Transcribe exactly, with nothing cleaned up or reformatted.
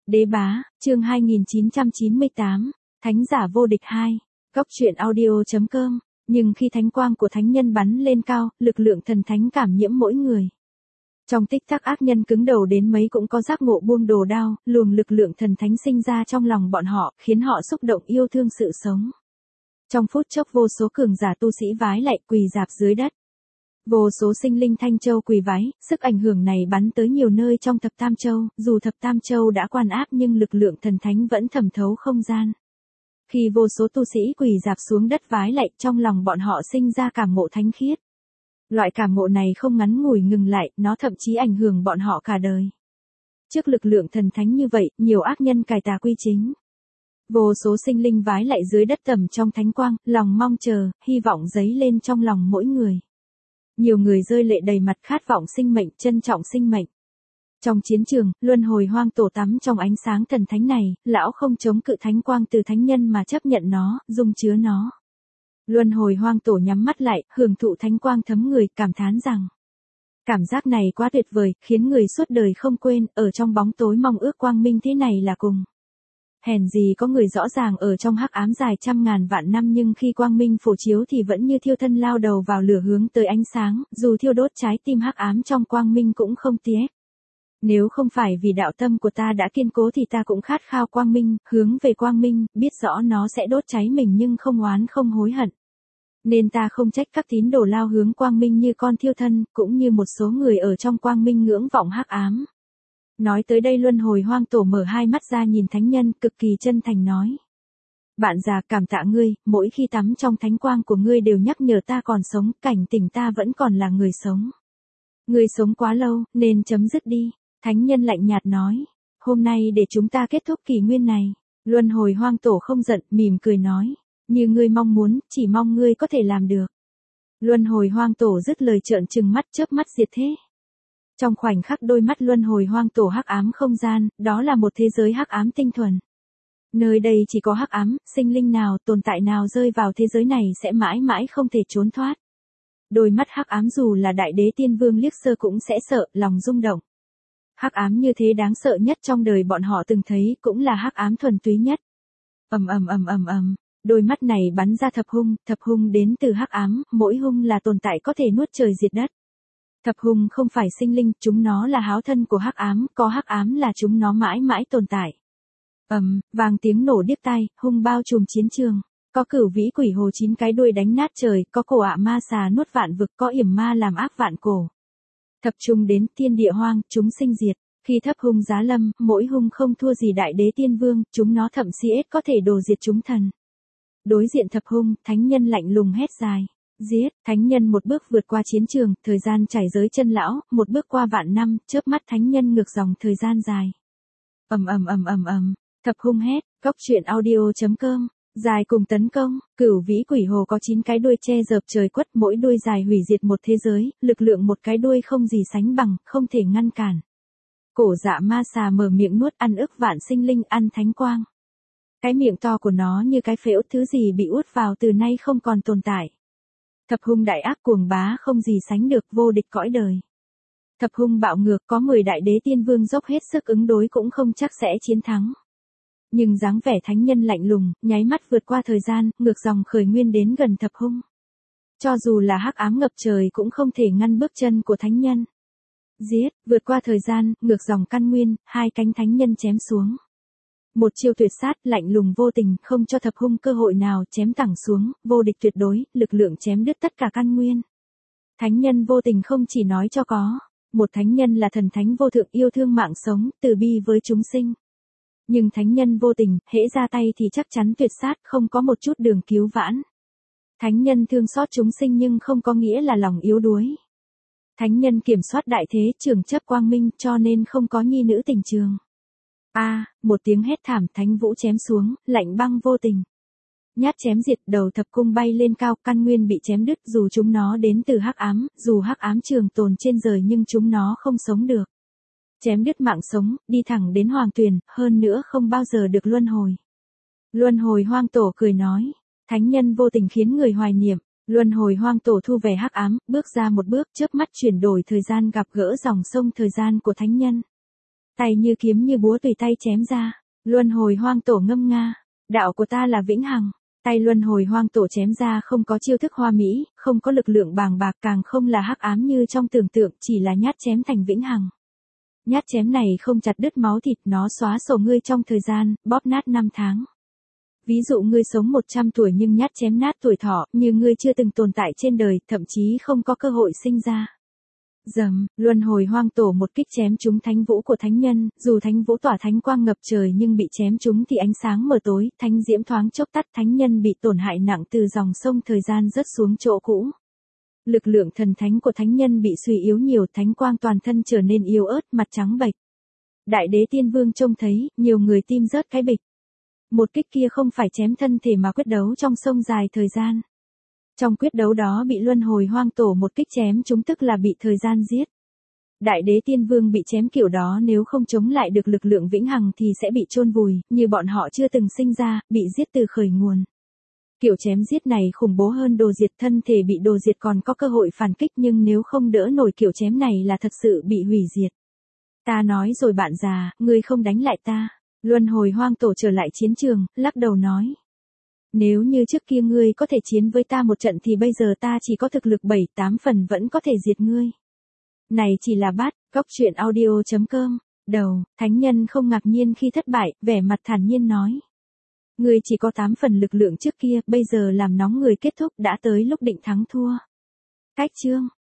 Đế bá, chương hai nghìn chín trăm chín mươi tám, Thánh giả vô địch hai, góc truyện audio.com, nhưng khi thánh quang của thánh nhân bắn lên cao, lực lượng thần thánh cảm nhiễm mỗi người. Trong tích tắc ác nhân cứng đầu đến mấy cũng có giác ngộ buông đồ đao, luồng lực lượng thần thánh sinh ra trong lòng bọn họ, khiến họ xúc động yêu thương sự sống. Trong phút chốc vô số cường giả tu sĩ vái lạy quỳ rạp dưới đất. Vô số sinh linh Thanh Châu quỳ vái, sức ảnh hưởng này bắn tới nhiều nơi trong thập Tam Châu, dù thập Tam Châu đã quan áp nhưng lực lượng thần thánh vẫn thẩm thấu không gian. Khi vô số tu sĩ quỳ rạp xuống đất vái lạy, trong lòng bọn họ sinh ra cảm ngộ thánh khiết. Loại cảm ngộ này không ngắn ngủi ngừng lại, nó thậm chí ảnh hưởng bọn họ cả đời. Trước lực lượng thần thánh như vậy, nhiều ác nhân cải tà quy chính. Vô số sinh linh vái lạy dưới đất tầm trong thánh quang, lòng mong chờ, hy vọng dấy lên trong lòng mỗi người. Nhiều người rơi lệ đầy mặt khát vọng sinh mệnh, trân trọng sinh mệnh. Trong chiến trường, luân hồi hoang tổ tắm trong ánh sáng thần thánh này, lão không chống cự thánh quang từ thánh nhân mà chấp nhận nó, dung chứa nó. Luân hồi hoang tổ nhắm mắt lại, hưởng thụ thánh quang thấm người, cảm thán rằng cảm giác này quá tuyệt vời, khiến người suốt đời không quên, ở trong bóng tối mong ước quang minh thế này là cùng. Hèn gì có người rõ ràng ở trong hắc ám dài trăm ngàn vạn năm nhưng khi quang minh phổ chiếu thì vẫn như thiêu thân lao đầu vào lửa hướng tới ánh sáng, dù thiêu đốt trái tim hắc ám trong quang minh cũng không tiếc. Nếu không phải vì đạo tâm của ta đã kiên cố thì ta cũng khát khao quang minh, hướng về quang minh, biết rõ nó sẽ đốt cháy mình nhưng không oán không hối hận. Nên ta không trách các tín đồ lao hướng quang minh như con thiêu thân, cũng như một số người ở trong quang minh ngưỡng vọng hắc ám. Nói tới đây luân hồi hoang tổ mở hai mắt ra nhìn thánh nhân, cực kỳ chân thành nói. Bạn già, cảm tạ ngươi, mỗi khi tắm trong thánh quang của ngươi đều nhắc nhở ta còn sống, cảnh tỉnh ta vẫn còn là người sống. Ngươi sống quá lâu, nên chấm dứt đi. Thánh nhân lạnh nhạt nói. Hôm nay để chúng ta kết thúc kỷ nguyên này. Luân hồi hoang tổ không giận, mỉm cười nói. Như ngươi mong muốn, chỉ mong ngươi có thể làm được. Luân hồi hoang tổ dứt lời trợn trừng mắt chớp mắt diệt thế. Trong khoảnh khắc đôi mắt luân hồi hoang tổ hắc ám không gian, đó là một thế giới hắc ám tinh thuần. Nơi đây chỉ có hắc ám, sinh linh nào, tồn tại nào rơi vào thế giới này sẽ mãi mãi không thể trốn thoát. Đôi mắt hắc ám dù là đại đế tiên vương liếc sơ cũng sẽ sợ, lòng rung động. Hắc ám như thế đáng sợ nhất trong đời bọn họ từng thấy, cũng là hắc ám thuần túy nhất. Ầm ầm ầm ầm ầm, đôi mắt này bắn ra thập hung, thập hung đến từ hắc ám, mỗi hung là tồn tại có thể nuốt trời diệt đất. Thập hung không phải sinh linh, chúng nó là háo thân của hắc ám, có hắc ám là chúng nó mãi mãi tồn tại. Ầm, um, vang tiếng nổ điếc tai, hung bao trùm chiến trường. Có cửu vĩ quỷ hồ chín cái đuôi đánh nát trời, có cổ ạ ma xà nuốt vạn vực, có yểm ma làm ác vạn cổ. Thập trung đến thiên địa hoang, chúng sinh diệt. Khi thập hung giá lâm, mỗi hung không thua gì đại đế tiên vương, chúng nó thậm chí ít có thể đồ diệt chúng thần. Đối diện thập hung, thánh nhân lạnh lùng hét dài. Giết, thánh nhân một bước vượt qua chiến trường, thời gian chảy giới chân lão, một bước qua vạn năm, chớp mắt thánh nhân ngược dòng thời gian dài. Ầm ầm ầm ầm ầm, thập hung hét, góc truyện audio.com, dài cùng tấn công, cửu vĩ quỷ hồ có chín cái đuôi che dợp trời quất, mỗi đuôi dài hủy diệt một thế giới, lực lượng một cái đuôi không gì sánh bằng, không thể ngăn cản. Cổ dạ ma xà mở miệng nuốt ăn ức vạn sinh linh, ăn thánh quang. Cái miệng to của nó như cái phễu, thứ gì bị uốt vào từ nay không còn tồn tại. Thập hung đại ác cuồng bá không gì sánh được, vô địch cõi đời. Thập hung bạo ngược, có mười đại đế tiên vương dốc hết sức ứng đối cũng không chắc sẽ chiến thắng. Nhưng dáng vẻ thánh nhân lạnh lùng, nháy mắt vượt qua thời gian, ngược dòng khởi nguyên đến gần thập hung. Cho dù là hắc ám ngập trời cũng không thể ngăn bước chân của thánh nhân. Giết, vượt qua thời gian, ngược dòng căn nguyên, hai cánh thánh nhân chém xuống. Một chiêu tuyệt sát, lạnh lùng vô tình, không cho thập hung cơ hội nào, chém thẳng xuống, vô địch tuyệt đối, lực lượng chém đứt tất cả căn nguyên. Thánh nhân vô tình không chỉ nói cho có, một thánh nhân là thần thánh vô thượng yêu thương mạng sống, từ bi với chúng sinh. Nhưng thánh nhân vô tình, hễ ra tay thì chắc chắn tuyệt sát, không có một chút đường cứu vãn. Thánh nhân thương xót chúng sinh nhưng không có nghĩa là lòng yếu đuối. Thánh nhân kiểm soát đại thế, trường chấp quang minh, cho nên không có nhi nữ tình trường. A, à, một tiếng hét thảm, thánh vũ chém xuống, lạnh băng vô tình. Nhát chém diệt, đầu thập cung bay lên cao, căn nguyên bị chém đứt, dù chúng nó đến từ hắc ám, dù hắc ám trường tồn trên trời nhưng chúng nó không sống được. Chém đứt mạng sống, đi thẳng đến hoàng tuyền, hơn nữa không bao giờ được luân hồi. Luân hồi hoang tổ cười nói, thánh nhân vô tình khiến người hoài niệm. Luân hồi hoang tổ thu về hắc ám, bước ra một bước, chớp mắt chuyển đổi thời gian, gặp gỡ dòng sông thời gian của thánh nhân. Tay như kiếm như búa tùy tay chém ra. Luân hồi hoang tổ ngâm nga. Đạo của ta là vĩnh hằng. Tay luân hồi hoang tổ chém ra không có chiêu thức hoa mỹ, không có lực lượng bàng bạc, càng không là hắc ám như trong tưởng tượng, chỉ là nhát chém thành vĩnh hằng. Nhát chém này không chặt đứt máu thịt, nó xóa sổ ngươi trong thời gian, bóp nát năm tháng. Ví dụ ngươi sống một trăm tuổi nhưng nhát chém nát tuổi thọ, như ngươi chưa từng tồn tại trên đời, thậm chí không có cơ hội sinh ra. Dầm, luân hồi hoang tổ một kích chém trúng thánh vũ của thánh nhân, dù thánh vũ tỏa thánh quang ngập trời nhưng bị chém trúng thì ánh sáng mờ tối, thánh diễm thoáng chốc tắt, thánh nhân bị tổn hại nặng từ dòng sông thời gian rớt xuống chỗ cũ. Lực lượng thần thánh của thánh nhân bị suy yếu nhiều, thánh quang toàn thân trở nên yếu ớt, mặt trắng bệch. Đại đế tiên vương trông thấy, nhiều người tim rớt cái bịch. Một kích kia không phải chém thân thể mà quyết đấu trong sông dài thời gian. Trong quyết đấu đó bị luân hồi hoang tổ một kích chém chúng, tức là bị thời gian giết. Đại đế tiên vương bị chém kiểu đó nếu không chống lại được lực lượng vĩnh hằng thì sẽ bị chôn vùi, như bọn họ chưa từng sinh ra, bị giết từ khởi nguồn. Kiểu chém giết này khủng bố hơn đồ diệt, thân thể bị đồ diệt còn có cơ hội phản kích nhưng nếu không đỡ nổi kiểu chém này là thật sự bị hủy diệt. Ta nói rồi bạn già, ngươi không đánh lại ta. Luân hồi hoang tổ trở lại chiến trường, lắc đầu nói. Nếu như trước kia ngươi có thể chiến với ta một trận thì bây giờ ta chỉ có thực lực bảy tám phần vẫn có thể diệt ngươi. Này chỉ là bát, góc truyện audio chấm com. Đầu, thánh nhân không ngạc nhiên khi thất bại, vẻ mặt thản nhiên nói. Ngươi chỉ có tám phần lực lượng trước kia, bây giờ làm nóng người kết thúc, đã tới lúc định thắng thua. Cách chương.